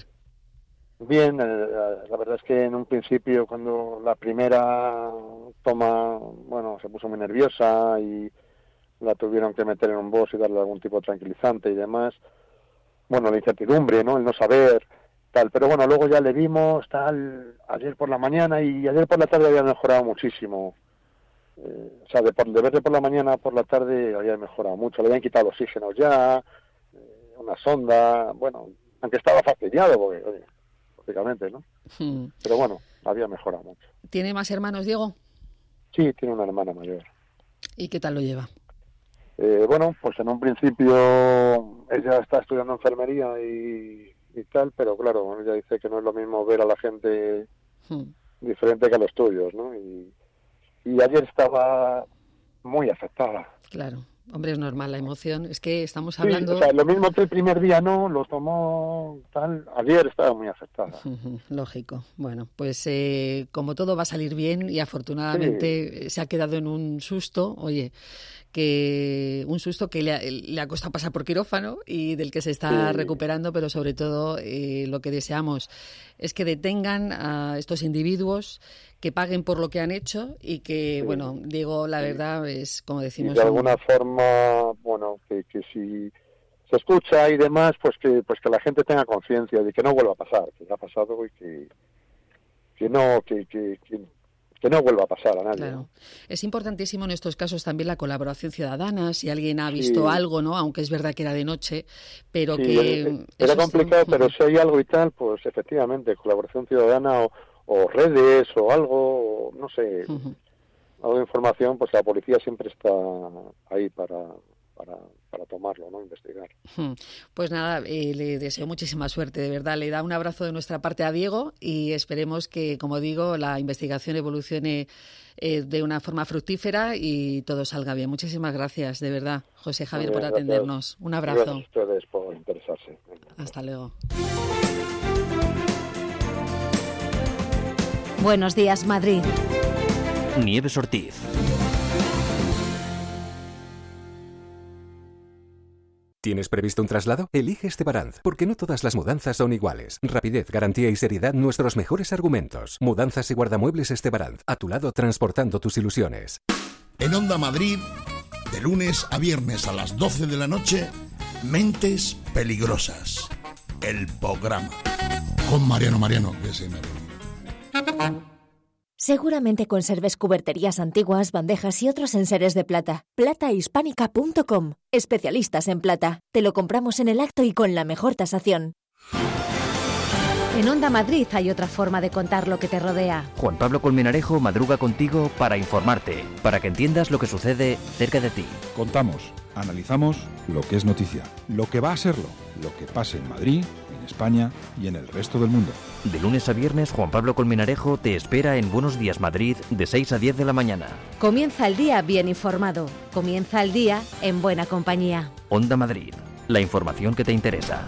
Bien, eh, la verdad es que en un principio cuando la primera toma, bueno, se puso muy nerviosa y la tuvieron que meter en un box y darle algún tipo de tranquilizante y demás. Bueno, la incertidumbre, ¿no? El no saber, tal. Pero bueno, luego ya le vimos, tal, ayer por la mañana y ayer por la tarde había mejorado muchísimo. Eh, o sea, de, por, de verle por la mañana por la tarde había mejorado mucho. Le habían quitado los oxígenos ya, eh, una sonda, bueno, aunque estaba fastidiado, porque, oye, lógicamente, ¿no? Hmm. Pero bueno, había mejorado mucho. ¿Tiene más hermanos, Diego? Sí, tiene una hermana mayor. ¿Y qué tal lo lleva? Eh, bueno, pues en un principio ella está estudiando enfermería y, y tal, pero claro, ella dice que no es lo mismo ver a la gente hmm. diferente que a los tuyos, ¿no? Y, y ayer estaba muy afectada. Claro, hombre, es normal la emoción, es que estamos hablando... Sí, o sea, lo mismo que el primer día no, lo tomó tal, ayer estaba muy afectada. Lógico, bueno, pues eh, como todo va a salir bien y afortunadamente sí. se ha quedado en un susto, oye... que un susto que le ha, le ha costado pasar por quirófano y del que se está sí. recuperando, pero sobre todo eh, lo que deseamos es que detengan a estos individuos, que paguen por lo que han hecho y que, sí. bueno, digo, la sí. verdad es, como decimos... Y de alguna un... forma, bueno, que, que si se escucha y demás, pues que pues que la gente tenga conciencia de que no vuelva a pasar, que ya ha pasado y que, que no, que... que, que que no vuelva a pasar a nadie. Claro. ¿no? Es importantísimo en estos casos también la colaboración ciudadana, si alguien ha visto sí. algo, ¿no? Aunque es verdad que era de noche, pero sí, que... Era complicado, está... pero si hay algo y tal, pues efectivamente, colaboración ciudadana o, o redes o algo, o, no sé, uh-huh. algo de información, pues la policía siempre está ahí para, para, para tomarlo, ¿no? Investigar. Pues nada, eh, le deseo muchísima suerte, de verdad. Le da un abrazo de nuestra parte a Diego y esperemos que, como digo, la investigación evolucione eh, de una forma fructífera y todo salga bien. Muchísimas gracias, de verdad, José Javier, por atendernos. Un abrazo. Gracias a ustedes por interesarse. Hasta luego. Buenos días, Madrid. Nieves Ortiz. ¿Tienes previsto un traslado? Elige Estebaranz, porque no todas las mudanzas son iguales. Rapidez, garantía y seriedad, nuestros mejores argumentos. Mudanzas y guardamuebles Estebaranz, a tu lado transportando tus ilusiones. En Onda Madrid, de lunes a viernes a las doce de la noche, Mentes Peligrosas, el programa. Con Mariano Mariano, que se me ha Seguramente conserves cuberterías antiguas, bandejas y otros enseres de plata. plata hispánica punto com. Especialistas en plata. Te lo compramos en el acto y con la mejor tasación. En Onda Madrid hay otra forma de contar lo que te rodea. Juan Pablo Colmenarejo madruga contigo para informarte, para que entiendas lo que sucede cerca de ti. Contamos, analizamos lo que es noticia, lo que va a serlo, lo que pasa en Madrid, en España y en el resto del mundo. De lunes a viernes, Juan Pablo Colmenarejo te espera en Buenos Días Madrid de seis a diez de la mañana. Comienza el día bien informado. Comienza el día en buena compañía. Onda Madrid, la información que te interesa.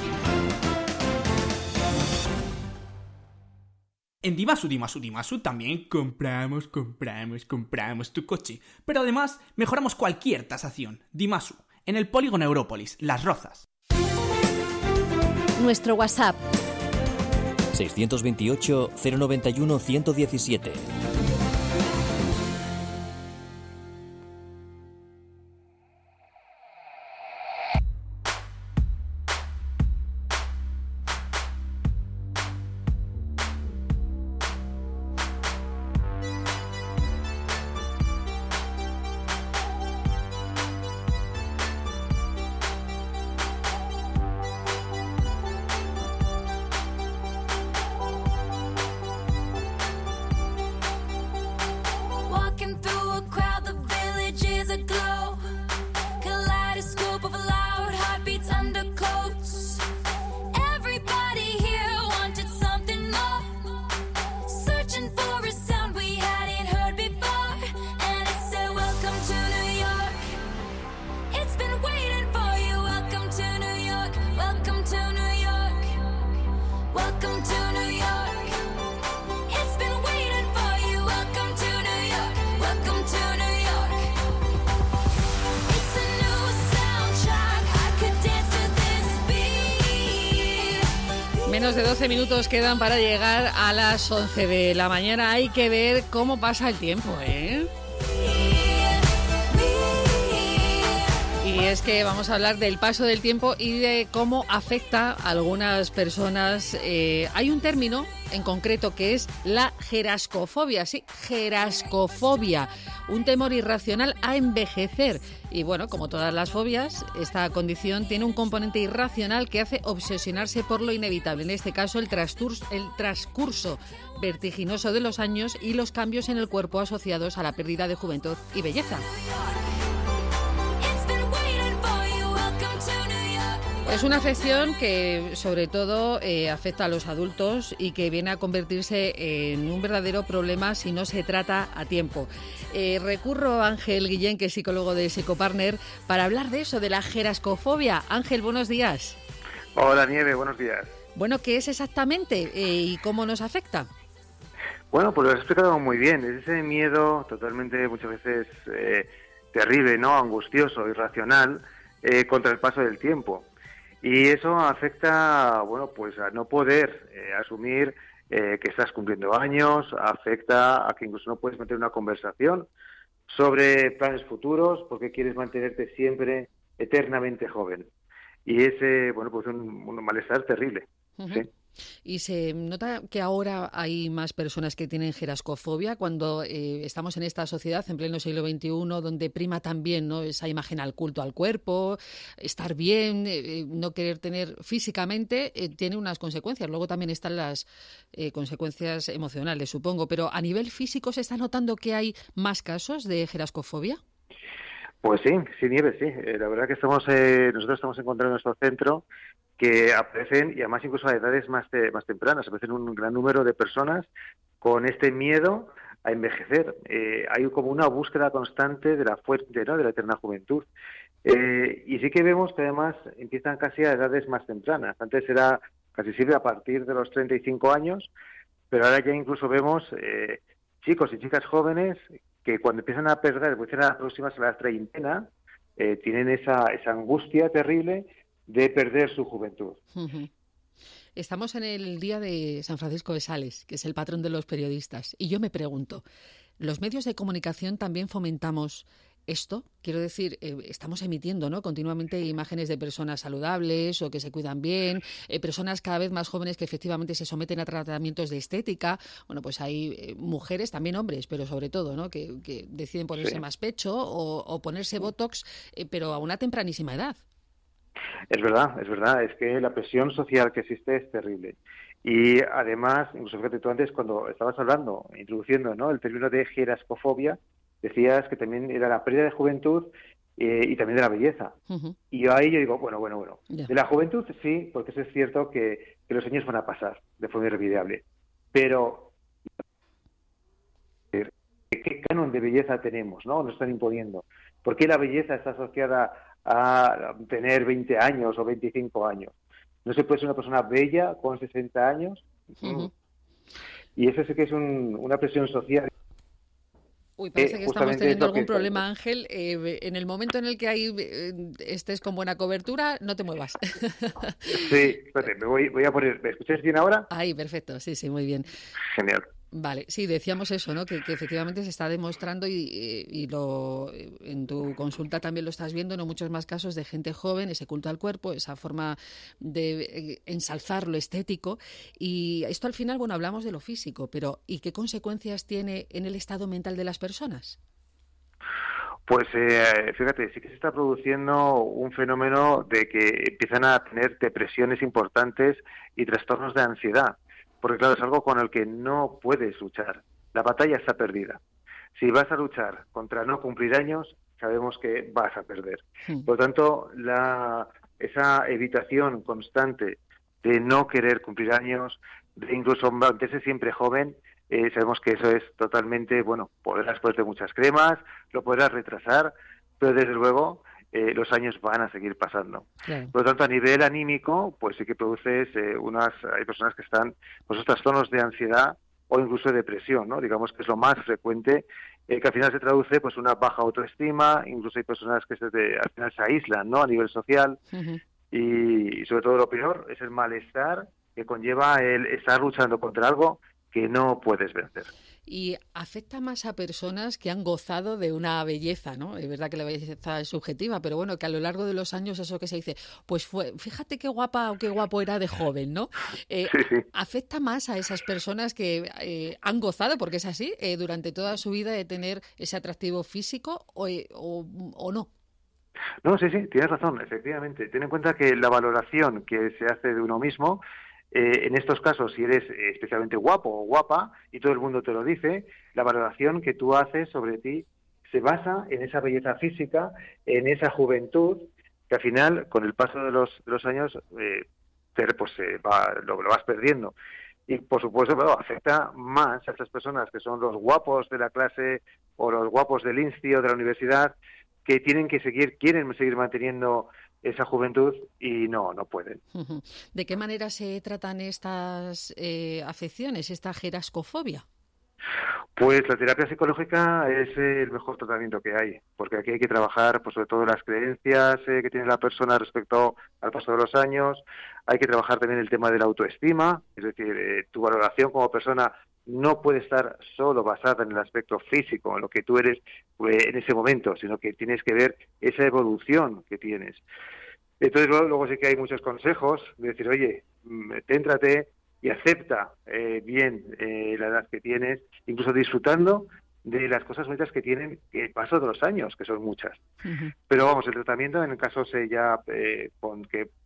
En Dimasu, Dimasu, Dimasu también compramos, compramos, compramos tu coche. Pero además mejoramos cualquier tasación. Dimasu, en el polígono Európolis, Las Rozas. Nuestro WhatsApp seiscientos veintiocho, cero noventa y uno, ciento diecisiete. Menos de doce minutos quedan para llegar a las once de la mañana. Hay que ver cómo pasa el tiempo, ¿eh? Y es que vamos a hablar del paso del tiempo y de cómo afecta a algunas personas. Eh, hay un término en concreto que es la gerascofobia, sí, gerascofobia, un temor irracional a envejecer. Y bueno, como todas las fobias, esta condición tiene un componente irracional que hace obsesionarse por lo inevitable, en este caso el, trastur- el transcurso vertiginoso de los años y los cambios en el cuerpo asociados a la pérdida de juventud y belleza. Es una afección que sobre todo eh, afecta a los adultos y que viene a convertirse en un verdadero problema si no se trata a tiempo. Eh, recurro a Ángel Guillén, que es psicólogo de Psicopartner, para hablar de eso, de la gerascofobia. Ángel, buenos días. Hola, Nieve, buenos días. Bueno, ¿qué es exactamente eh, y cómo nos afecta? Bueno, pues lo has explicado muy bien. Es ese miedo totalmente, muchas veces, eh, terrible, ¿no? Angustioso, irracional, eh, contra el paso del tiempo. Y eso afecta, bueno, pues a no poder eh, asumir eh, que estás cumpliendo años, afecta a que incluso no puedes mantener una conversación sobre planes futuros porque quieres mantenerte siempre eternamente joven. Y ese, bueno, pues un, un malestar terrible, uh-huh. ¿Sí? Y se nota que ahora hay más personas que tienen gerascofobia cuando eh, estamos en esta sociedad en pleno siglo veintiuno donde prima también, ¿no?, esa imagen al culto al cuerpo, estar bien, eh, no querer tener físicamente, eh, tiene unas consecuencias. Luego también están las eh, consecuencias emocionales, supongo. Pero a nivel físico, ¿se está notando que hay más casos de gerascofobia? Pues sí, sí, Nieves, sí. Eh, la verdad que estamos, eh, nosotros estamos encontrando en nuestro centro que aparecen, y además incluso a edades más, te, más tempranas, aparecen un gran número de personas con este miedo a envejecer. Eh, hay como una búsqueda constante de la fuerte, ¿no?, de la eterna juventud. Eh, y sí que vemos que además empiezan casi a edades más tempranas. Antes era casi siempre a partir de los treinta y cinco años, pero ahora ya incluso vemos eh, chicos y chicas jóvenes que cuando empiezan a perder, empiezan a próximas a la treintena, eh, tienen esa, esa angustia terrible de perder su juventud. Uh-huh. Estamos en el día de San Francisco de Sales, que es el patrón de los periodistas, y yo me pregunto, ¿los medios de comunicación también fomentamos esto? Quiero decir, eh, estamos emitiendo, ¿no?, continuamente imágenes de personas saludables o que se cuidan bien, eh, personas cada vez más jóvenes que efectivamente se someten a tratamientos de estética. Bueno, pues hay eh, mujeres, también hombres, pero sobre todo, ¿no?, que, que deciden ponerse Sí. más pecho o, o ponerse botox, eh, pero a una tempranísima edad. Es verdad, es verdad, es que la presión social que existe es terrible. Y además, incluso fíjate tú antes cuando estabas hablando, introduciendo, ¿no?, el término de gerascofobia, decías que también era la pérdida de juventud eh, y también de la belleza. Uh-huh. Y yo ahí yo digo, bueno, bueno, bueno. Ya. De la juventud sí, porque eso es cierto que, que los años van a pasar de forma irremediable. Pero, ¿qué canon de belleza tenemos, no? Nos están imponiendo. ¿Por qué la belleza está asociada a tener veinte años o veinticinco años? ¿No se puede ser una persona bella con sesenta años? Uh-huh. Y eso sí que es un, una presión social. Uy, parece Eh, que estamos justamente teniendo es lo que algún problema, Ángel. Eh, en el momento en el que ahí eh, estés con buena cobertura, no te muevas. Sí, espérate, me voy, voy a poner... ¿Me escucháis bien ahora? Ahí, perfecto, sí, sí, muy bien. Genial. Vale, sí, decíamos eso, ¿no? Que, que efectivamente se está demostrando y, y lo en tu consulta también lo estás viendo, ¿no?, muchos más casos de gente joven, ese culto al cuerpo, esa forma de eh, ensalzar lo estético. Y esto al final, bueno, hablamos de lo físico, pero ¿y qué consecuencias tiene en el estado mental de las personas? Pues eh, fíjate, sí que se está produciendo un fenómeno de que empiezan a tener depresiones importantes y trastornos de ansiedad. Porque claro, es algo con el que no puedes luchar. La batalla está perdida. Si vas a luchar contra no cumplir años, sabemos que vas a perder. Sí. Por lo tanto, la, esa evitación constante de no querer cumplir años, de incluso mantenerse siempre joven, eh, sabemos que eso es totalmente, bueno, podrás ponerte muchas cremas, lo podrás retrasar, pero desde luego eh, los años van a seguir pasando. Claro. Por lo tanto, a nivel anímico, pues sí que produces eh, unas, hay personas que están, pues, estos trastornos de ansiedad o incluso de depresión, ¿no? Digamos que es lo más frecuente, eh, que al final se traduce, pues, una baja autoestima, incluso hay personas que se de, al final se aíslan, ¿no?, a nivel social, Uh-huh. y, y sobre todo lo peor es el malestar que conlleva el estar luchando contra algo que no puedes vencer. Y afecta más a personas que han gozado de una belleza, ¿no? Es verdad que la belleza es subjetiva, pero bueno, que a lo largo de los años eso que se dice, pues fue, fíjate qué guapa o qué guapo era de joven, ¿no? Eh, Sí, sí. ¿Afecta más a esas personas que eh, han gozado, porque es así, eh, durante toda su vida de tener ese atractivo físico o, eh, o, o no? No, sí, sí, tienes razón, efectivamente. Ten en cuenta que la valoración que se hace de uno mismo, eh, en estos casos, si eres eh, especialmente guapo o guapa, y todo el mundo te lo dice, la valoración que tú haces sobre ti se basa en esa belleza física, en esa juventud, que al final, con el paso de los, de los años, eh, te, pues, eh, va, lo, lo vas perdiendo. Y, por supuesto, bueno, afecta más a esas personas que son los guapos de la clase o los guapos del insti o de la universidad, que tienen que seguir, quieren seguir manteniendo esa juventud y no, no pueden. Uh-huh. ¿De qué manera se tratan estas eh, afecciones, esta gerascofobia? Pues la terapia psicológica es el mejor tratamiento que hay, porque aquí hay que trabajar, pues, sobre todo las creencias eh, que tiene la persona respecto al paso de los años. Hay que trabajar también el tema de la autoestima, es decir, eh, tu valoración como persona no puede estar solo basada en el aspecto físico, en lo que tú eres pues, en ese momento, sino que tienes que ver esa evolución que tienes. Entonces luego, luego sí que hay muchos consejos de decir, oye, céntrate y acepta eh, bien eh, la edad que tienes, incluso disfrutando de las cosas bonitas que tienen el paso de los años, que son muchas. Uh-huh. Pero vamos, el tratamiento en casos eh, ya eh, con que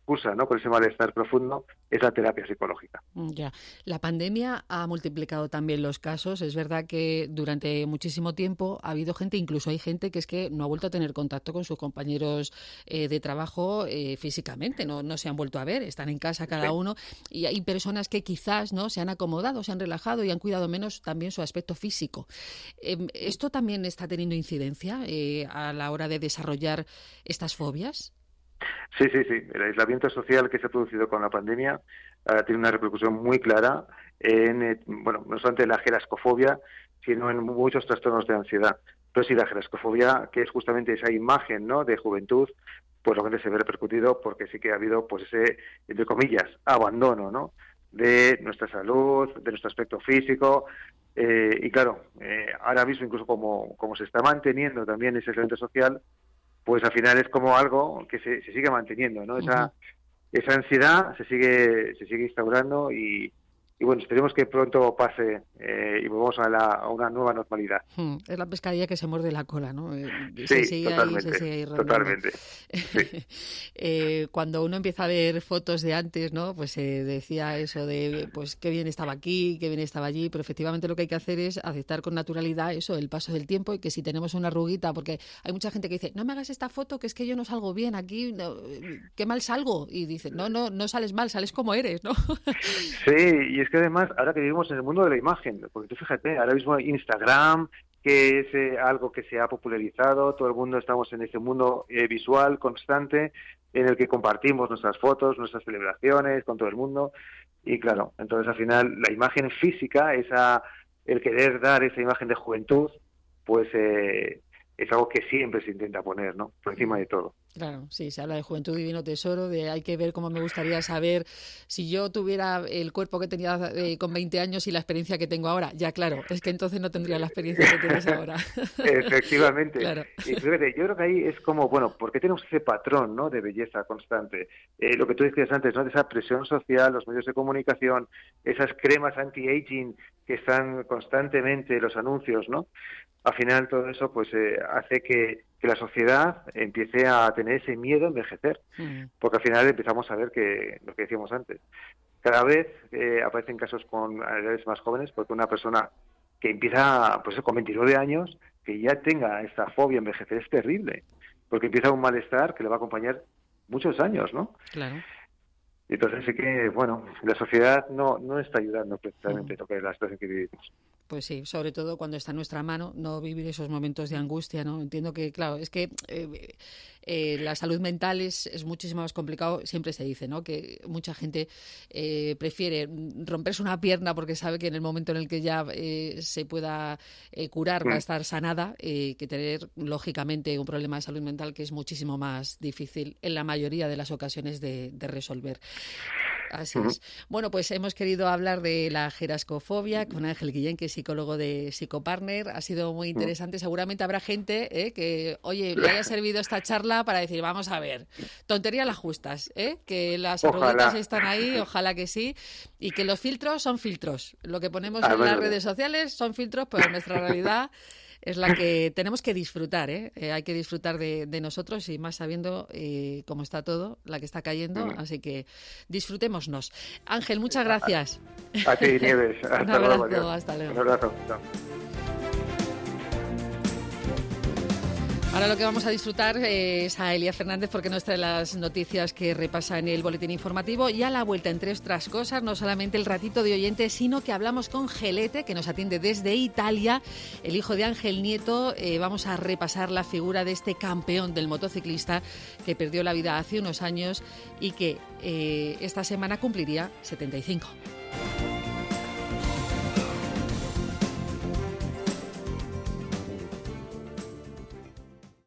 cursa, ¿no?, con ese malestar profundo, es la terapia psicológica. Ya. La pandemia ha multiplicado también los casos. Es verdad que durante muchísimo tiempo ha habido gente, incluso hay gente que es que no ha vuelto a tener contacto con sus compañeros eh, de trabajo eh, físicamente, no, no se han vuelto a ver, están en casa cada sí. uno, y hay personas que quizás no se han acomodado, se han relajado y han cuidado menos también su aspecto físico. Eh, ¿Esto también está teniendo incidencia eh, a la hora de desarrollar estas fobias? Sí, sí, sí. El aislamiento social que se ha producido con la pandemia uh, tiene una repercusión muy clara en, eh, bueno, no solamente en la gerascofobia, sino en muchos trastornos de ansiedad. Pero sí, la gerascofobia, que es justamente esa imagen, ¿no?, de juventud, pues realmente se ve repercutido porque sí que ha habido, pues ese, entre comillas, abandono, ¿no?, de nuestra salud, de nuestro aspecto físico. Eh, y claro, eh, ahora mismo, incluso como, como se está manteniendo también ese aislamiento social, pues al final es como algo que se, se sigue manteniendo, ¿no? Esa, uh-huh. esa ansiedad se sigue se sigue instaurando y, y bueno, esperemos que pronto pase eh, y volvamos a, la, a una nueva normalidad. Hmm. Es la pescadilla que se muerde la cola, ¿no? Eh, sí, se sigue totalmente, ahí, se sigue ahí totalmente. Sí. eh, cuando uno empieza a ver fotos de antes, ¿no?, pues se eh, decía eso de, pues qué bien estaba aquí, qué bien estaba allí, pero efectivamente lo que hay que hacer es aceptar con naturalidad eso, el paso del tiempo, y que si tenemos una arruguita, porque hay mucha gente que dice, no me hagas esta foto, que es que yo no salgo bien aquí, no, qué mal salgo, y dice, no, no, no sales mal, sales como eres, ¿no? Sí, y es que además, ahora que vivimos en el mundo de la imagen, porque tú fíjate, ahora mismo Instagram, que es eh, algo que se ha popularizado, todo el mundo estamos en ese mundo eh, visual constante, en el que compartimos nuestras fotos, nuestras celebraciones con todo el mundo, y claro, entonces al final la imagen física, esa, el querer dar esa imagen de juventud, pues eh, es algo que siempre se intenta poner, ¿no?, por encima de todo. Claro, sí, se habla de juventud divino tesoro, de hay que ver cómo me gustaría saber si yo tuviera el cuerpo que tenía eh, con veinte años y la experiencia que tengo ahora. Ya, claro, es que entonces no tendría la experiencia que tienes ahora. Efectivamente. Claro. Y fíjate, yo creo que ahí es como, bueno, ¿por qué tenemos ese patrón, ¿no?, de belleza constante? Eh, lo que tú decías antes, ¿no?, de esa presión social, los medios de comunicación, esas cremas anti-aging que están constantemente, los anuncios, ¿no? Al final todo eso pues eh, hace que, que la sociedad empiece a tener ese miedo a envejecer, mm. porque al final empezamos a ver que lo que decíamos antes, cada vez eh, aparecen casos con edades más jóvenes, porque una persona que empieza pues con veintinueve años, que ya tenga esta fobia a envejecer, es terrible, porque empieza un malestar que le va a acompañar muchos años, ¿no? Claro. Entonces sí que, bueno, la sociedad no, no está ayudando precisamente mm. lo que es la situación que vivimos. Pues sí, sobre todo cuando está en nuestra mano, no vivir esos momentos de angustia, ¿no? Entiendo que, claro, es que eh, eh, la salud mental es, es muchísimo más complicado, siempre se dice, ¿no?, que mucha gente eh, prefiere romperse una pierna porque sabe que en el momento en el que ya eh, se pueda eh, curar, va a estar sanada, eh, que tener, lógicamente, un problema de salud mental que es muchísimo más difícil en la mayoría de las ocasiones de, de resolver. Así uh-huh. es. Bueno, pues hemos querido hablar de la gerascofobia con Ángel Guillén, que es psicólogo de Psicopartner. Ha sido muy interesante. Uh-huh. Seguramente habrá gente eh, que, oye, le haya servido esta charla para decir, vamos a ver, tontería las justas, ¿eh? Que las arruguitas están ahí, ojalá que sí, y que los filtros son filtros. Lo que ponemos ah, en bueno, las redes sociales son filtros, pero nuestra realidad es la que tenemos que disfrutar, ¿eh? Eh, hay que disfrutar de, de nosotros y más sabiendo eh, cómo está todo, la que está cayendo, mm. así que disfrutémonos. Ángel, muchas gracias. A, a ti, Nieves. Hasta Un abrazo, luego. Hasta luego. Un abrazo. Chao. Ahora lo que vamos a disfrutar es a Elia Fernández, porque nos trae las noticias que repasa en el boletín informativo, y a la vuelta, entre otras cosas, no solamente el ratito de oyente, sino que hablamos con Gelete, que nos atiende desde Italia, el hijo de Ángel Nieto. Eh, vamos a repasar la figura de este campeón del motociclista que perdió la vida hace unos años y que eh, esta semana cumpliría setenta y cinco.